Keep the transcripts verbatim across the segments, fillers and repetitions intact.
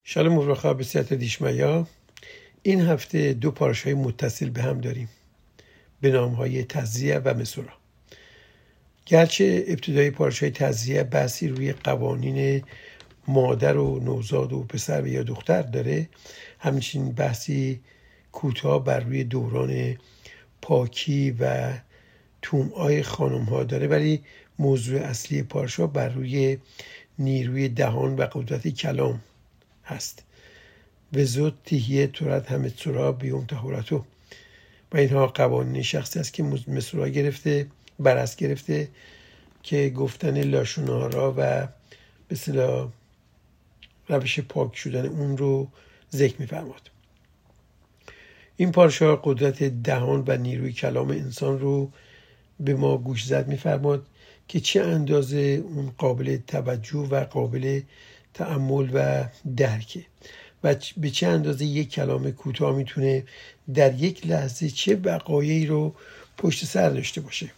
شالوم وبرخا به صحت دیشمیا. این هفته دو پاراشای متصل به هم داریم به نامهای تزیه و مسورا. گرچه ابتدای پاراشای تزیه بحثی روی قوانین مادر و نوزاد و پسر و یا دختر داره، همچنین بحثی کوتاه بر روی دوران پاکی و توم‌آی خانم ها داره، ولی موضوع اصلی پاراشا بر روی نیروی دهان و قدرت کلام هست. و زود تیهیه تورت همه تورا بیوم تهورتو و اینها قوانین شخصی است که مسورا گرفته برس گرفته که گفتن لاشونارا و به اصطلاح روش پاک شدن اون رو ذکر می‌فرماد. این پاراشا قدرت دهان و نیروی کلام انسان رو به ما گوش زد می‌فرماد که چه اندازه اون قابل توجه و قابل تأمل و درکه و به چه اندازه یک کلام کوتاه میتونه در یک لحظه چه وقایعی رو پشت سر داشته باشه.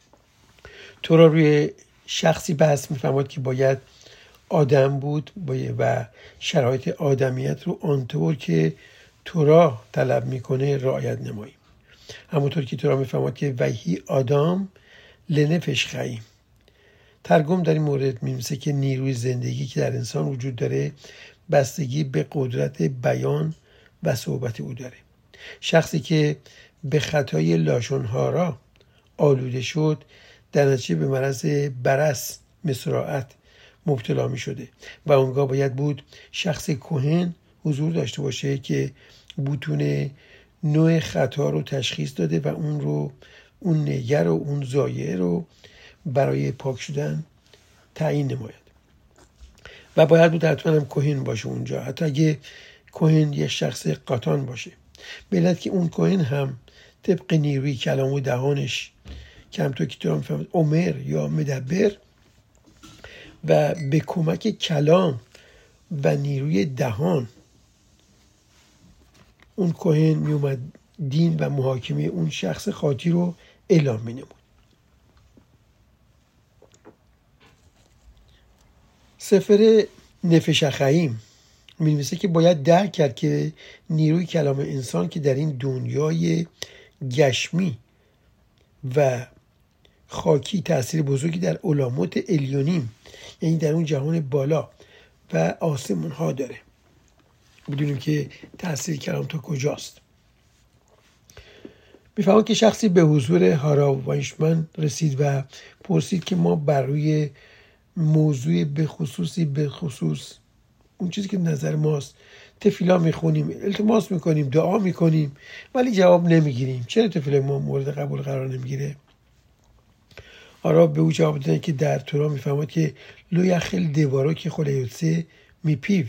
تورا روی شخصی بحث میفرماد که باید آدم بود و شرایط آدمیت رو آنطور که تورا طلب میکنه رعایت نماییم. همونطور که تورا میفرماد که وحی آدم لنفش خییم. ترگم در این مورد می‌نویسه که نیروی زندگی که در انسان وجود داره بستگی به قدرت بیان و صحبت او داره. شخصی که به خطای لاشون‌هارا آلوده شد در نتیجه به مرض برص مسرعت مبتلا می شده و اونگاه باید بود شخص کهن حضور داشته باشه که بتونه نوع خطا رو تشخیص داده و اون رو اون نگر و اون زایعه رو برای پاک شدن تعیین نماید و باید بود حتما هم کهن باشه اونجا، حتی اگه کهن یک شخص قاطان باشه، به علت که اون کهن هم طبق نیروی کلام و دهانش که همطور که تو هم فهمید عمر یا مدبر و به کمک کلام و نیروی دهان اون کهن می اومد دین و محاکمه اون شخص خاطی رو اعلام می نمود. سفر نفش خییم می نویسه که باید درک کرد که نیروی کلام انسان که در این دنیای گشمی و خاکی تأثیر بزرگی در علامات الیونیم، یعنی در اون جهان بالا و آسمون ها داره. بدونیم که تأثیر کلام تا کجاست. میفهمم که شخصی به حضور هارا وایشمن رسید و پرسید که ما بر روی موضوع به خصوصی به خصوص اون چیزی که نظر ماست تفیلا میخونیم، التماس میکنیم، دعا میکنیم، ولی جواب نمیگیریم. چرا تفیلا ما مورد قبول قرار نمیگیره؟ آرا به او جواب دادن که در تورا میفهمد که لو یخل دیوارو که خلیوتسه میپیو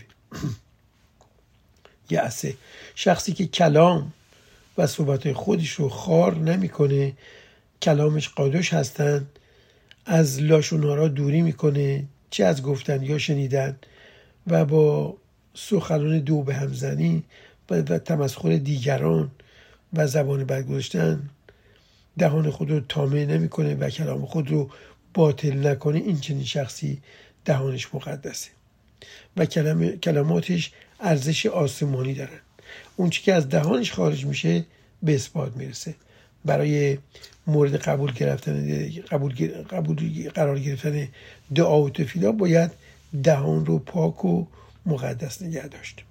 یعسه. شخصی که کلام و صحبت خودش رو خار نمیکنه، کلامش قادش هستن، از لاشونارا دوری میکنه، چه از گفتن یا شنیدن و با سخنان دو به همزنی و تمسخر دیگران و زبان بد گذاشتن دهان خود رو تامه نمیکنه و کلام خود رو باطل نکنه، این چنین شخصی دهانش مقدسه و کلام کلماتش ارزش آسمانی دارن. اون چی که از دهانش خارج میشه به اثبات میرسه. برای مورد قبول گرفتن قبول قبول قرار گرفتن دعا و تفیلا باید دهان رو پاک و مقدس نگه داشت.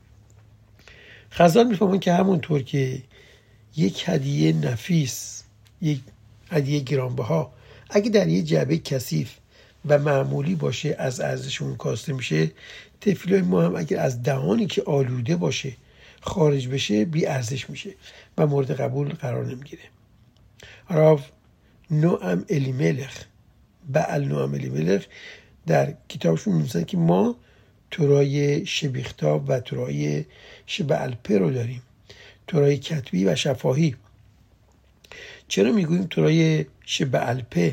خزان میفهمن که همونطور که یک هدیه نفیس، یک هدیه گرانبها اگه در یک جعبه کثیف و معمولی باشه از ارزش اون کاسته میشه، تفیلای ما هم اگر از دهانی که آلوده باشه خارج بشه بی ارزش میشه و مورد قبول قرار نمیگیره. راو نوام الیملخ بعل نوام الیملخ در کتابشون می‌نویسن که ما تورای شبیختاب و تورای شبعلپه رو داریم، تورای کتبی و شفاهی. چرا میگوییم تورای شبعلپه؟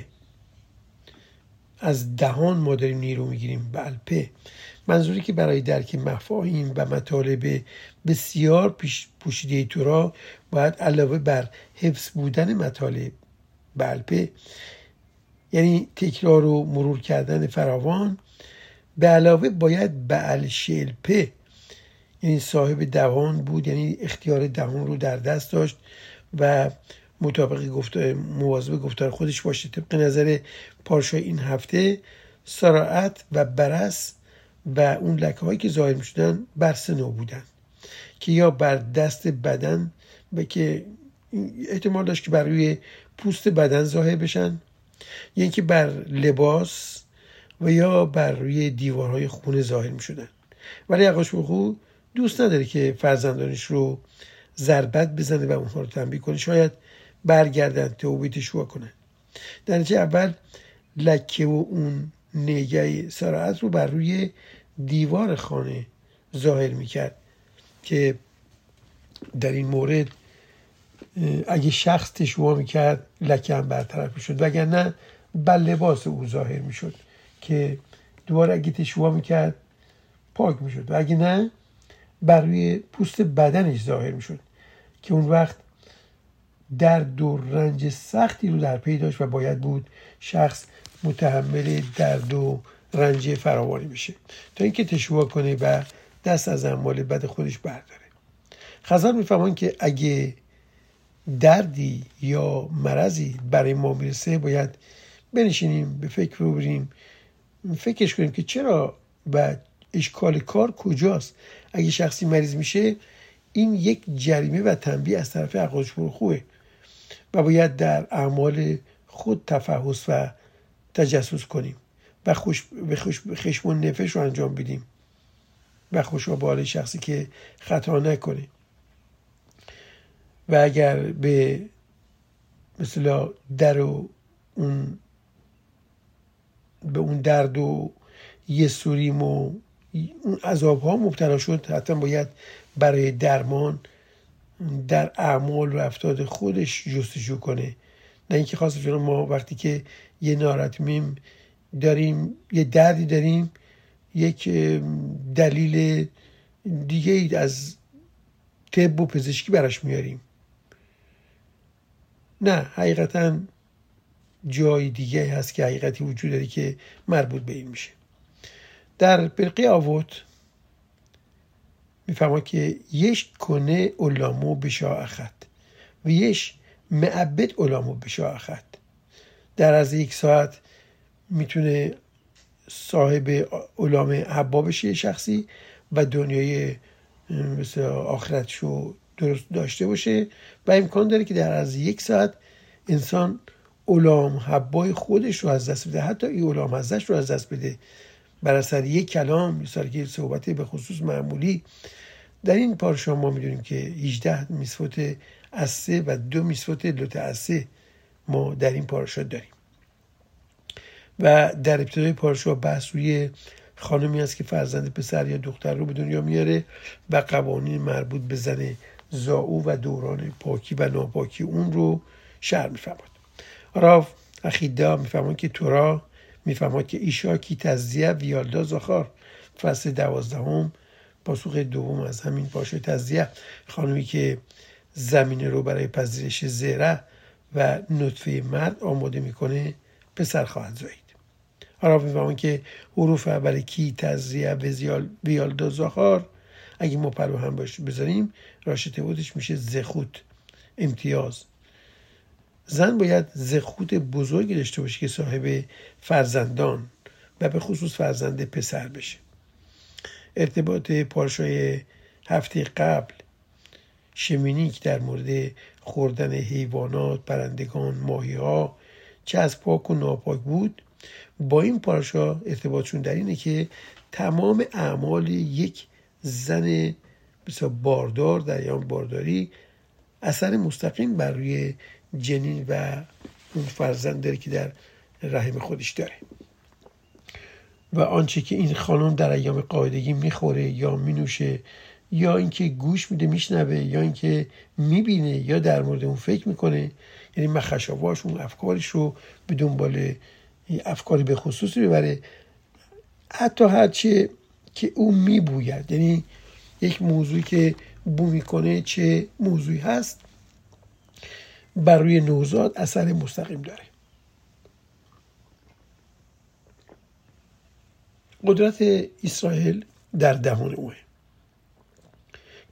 از دهان ما داریم نیرو میگیریم. بعلپه منظوری که برای درک مفاهیم و مطالب بسیار پیش پوشیده تورا باید علاوه بر حفظ بودن مطالب بعلپه، یعنی تکرار و مرور کردن فراوان، به علاوه باید بعل شلپه یعنی صاحب دهان بود، یعنی اختیار دهان رو در دست داشت و مطابق گفتار مواظب گفتار خودش باشه. طبق نظر پارشای این هفته سراعت و برس و اون لکه هایی که ظاهر می شدن بر سه نوع بودن که یا بر دست بدن و که احتمال داشت که بر روی پوست بدن ظاهر بشن، یعنی که بر لباس و یا بر روی دیوارهای خونه ظاهر می شدن. ولی اقاشبخو دوست نداره که فرزندانش رو ضربت بزنه و اونها رو تنبیه کنه، شاید برگردن توبه تشویق کنن. در نتیجه اول لکه و اون نیگه سراعت رو بر روی دیوار خانه ظاهر میکرد که در این مورد اگه شخص تشویق میکرد لکه هم برطرف میشد، وگرنه بر لباس او ظاهر میشد که دوباره اگه تشویق میکرد پاک میشد و اگه نه بر روی پوست بدنش ظاهر میشد که اون وقت درد و رنج سختی رو در پی داشت و باید بود شخص متحمل درد و رنج فراوانی بشه تا اینکه تشویق کنه و دست از اعمال بد خودش برداره. خزان میفهمن که اگه دردی یا مرضی برای ما میرسه باید بنشینیم به فکر رو بریم فکرش کنیم که چرا و اشکال کار کجاست. اگه شخصی مریض میشه این یک جریمه و تنبیه از طرف اقاشبخوه و باید در اعمال خود تفحص و تجسس کنیم و خوش به خوش خشم و نفش رو انجام بدیم و خوشا به حال شخصی که خطا نکنه. و اگر به مثلا در و اون به اون درد و یه سوریم و اون عذاب ها مبتلا شد، حتما باید برای درمان در اعمال و افراد خودش جستجو کنه. نه اینکه خاص شده ما وقتی که یه ناراحتیم داریم، یه دردی داریم، یک دلیل دیگه ای از طب و پزشکی براش میاریم. نه، حقیقتا جای دیگه هست که حقیقتی وجود داره که مربوط به این میشه. در برقی آوت میفهمه که یش کنه علامو بشا اخد و یش معبد علامو بشا اخد. در از یک ساعت میتونه صاحب علام حبا بشه شخصی و دنیای مثل آخرتشو درست داشته باشه و امکان داره که در از یک ساعت انسان علام حبای خودش رو از دست بده، حتی این علام ازش رو از دست بده بر اثر یک کلام، مثلا که صحبت به خصوص معمولی. در این پارشا ما میدونیم که هجده میسوت عسه و دو میسوت لوت عسه ما در این پارشا داریم. و در ابتدای پارشا بحث روی خانمی است که فرزند پسر یا دختر رو به دنیا میاره و قوانین مربوط به زن زاو و دوران پاکی و ناپاکی اون رو شرح میفهمد. راف اخیدا میفهمد که تورا میفهمد که ایشا کی تزدیه ویالدا زخار فصل دوازدهم پاسخ دوم از همین پارشای تزدیه، خانمی که زمینه رو برای پذیرش زرع و نطفه مرد آماده میکنه پسر خواهد زایید. راف میفهمد که حروف اول کی تزدیه ویالدا زخار اگه ما پرو هم باش بذاریم راشته بودش میشه زخوت، امتیاز. زن باید زخوت بزرگی داشته باشه که صاحب فرزندان و به خصوص فرزند پسر بشه. ارتباط پارشای هفته قبل شمینیک در مورد خوردن حیوانات، پرندگان، ماهی ها چه از پاک و ناپاک بود، با این پارشا ارتباطشون در اینه که تمام اعمال یک زن مثلا باردار در ایام بارداری اثر مستقیم بر روی جنین و اون فرزند داره که در رحم خودش داره و آنچه که این خانم در ایام قاعدگی میخوره یا مینوشه یا اینکه گوش میده میشنوه یا اینکه میبینه یا در مورد اون فکر میکنه، یعنی مخشواش اون افکارش رو به دنبال افکاری به خصوصی ببره، حتی هرچه که اون میبوید، یعنی یک موضوعی که بو میکنه چه موضوعی هست بر روی نوزاد اثر مستقیم داره. قدرت اسرائیل در دهان اوه.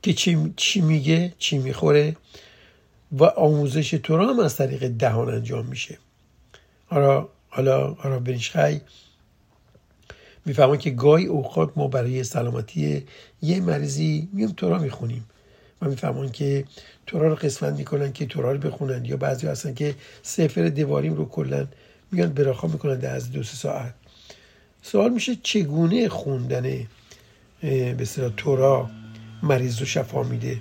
که چی, چی میگه، چی میخوره و آموزش تورا هم از طریق دهان انجام میشه. حالا حالا حالا بنیشخی میفهمن که گاهی اوقات ما برای سلامتی یه مریضی میام تورا میخونیم و میفهمن که تورا رو قسمت میکنن که تورا رو بخونن، یا بعضی هستن که سفر دواریم رو کلن میان براخا میکنن در از دو سه ساعت. سوال میشه چگونه خوندن به اصطلاح تورا مریض رو شفا میده؟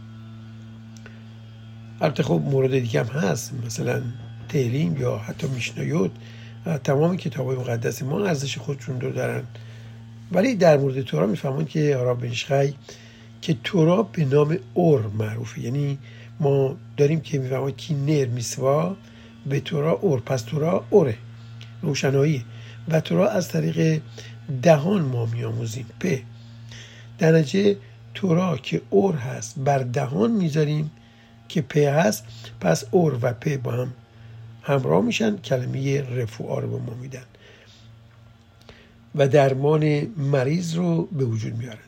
البته خب مورد دیگه هم هست، مثلا تهریم یا حتی میشنایوت، تمام کتاب‌های مقدس ما ارزش خودشون رو دارن، ولی در مورد تورا میفهمون که هاراب بنیشخی که تورا به نام اور معروفه. یعنی ما داریم که میفهمون که نر میسوا به تورا اور، پس تورا اوره، روشنایی، و تورا از طریق دهان ما میاموزیم. پ در نتیجه تورا که اور هست بر دهان میذاریم که پ هست، پس اور و پ با هم همراه میشن، کلمه رفوعا رو به ما میدن و درمان مریض رو به وجود میارن.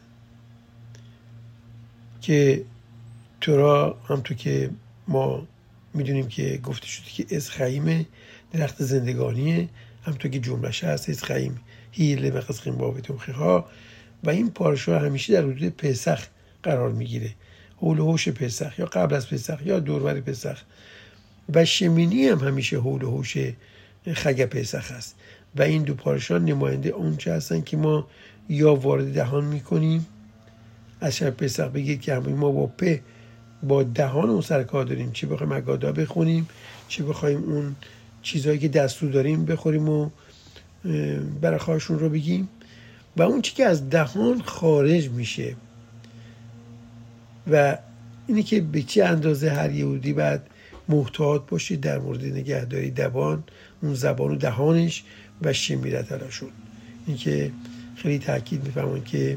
که تورا همونطور که ما میدونیم که گفته شده که از خیم درخت زندگانیه، همونطور که جملهش هست از خیم هیله مقص خیم بابتون خیخا، و این پارشا همیشه در حدود پسخ قرار میگیره، حول و حوش پسخ یا قبل از پسخ یا دوربر پسخ، و شمینی هم همیشه حول و حوش خگ پسخ هست و این دو پارشا نماینده اونچه هستن که ما یا وارد دهان میکنیم. از شب پسخ بگید که همین ما با پ با دهان اون سرکار داریم، چی بخوایم اگادا بخونیم، چی بخوایم اون چیزهایی که دستور داریم بخوریم و برخاشون رو بگیم، و اون چی که از دهان خارج میشه و اینی که به چه اندازه هر یهودی باید محتاط باشه در مورد نگهداری دبان اون زبان و دهانش و شمیرت علاشون. این که خیلی تاکید میفهمن که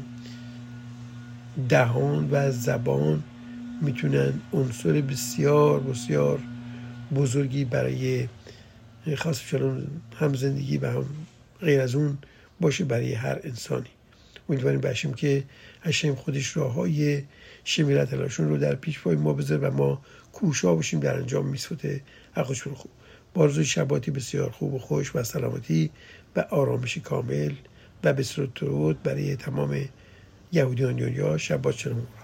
دهان و زبان میتونن عنصر بسیار بسیار بزرگی برای خاص شلون هم زندگی و هم غیر از اون باشه برای هر انسانی. امیدواریم باشیم که هشم خودش راههای شمیرت علاشون رو در پیش پای ما بذاره و ما کوشا باشیم در انجام میسوت حقش رو خوب. بارزوی شباتی بسیار خوب و خوش و سلامتی و آرامش کامل و بسرود درود برای تمام یهودیان دنیا. شبات شلوم.